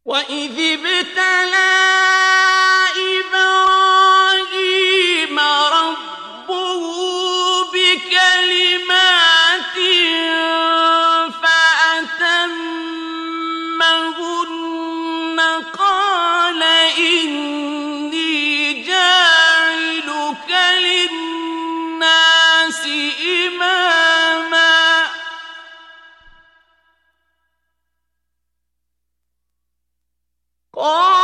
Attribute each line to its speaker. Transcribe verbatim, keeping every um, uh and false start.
Speaker 1: وَإِذِ ابْتَلَىٰ إِبْرَاهِيمَ رَبُّهُ بِكَلِمَاتٍ فَأَتَمَّهُنَّ قَالَ إِنِّي جَاعِلُكَ لِلنَّاسِ إِمَامًا قال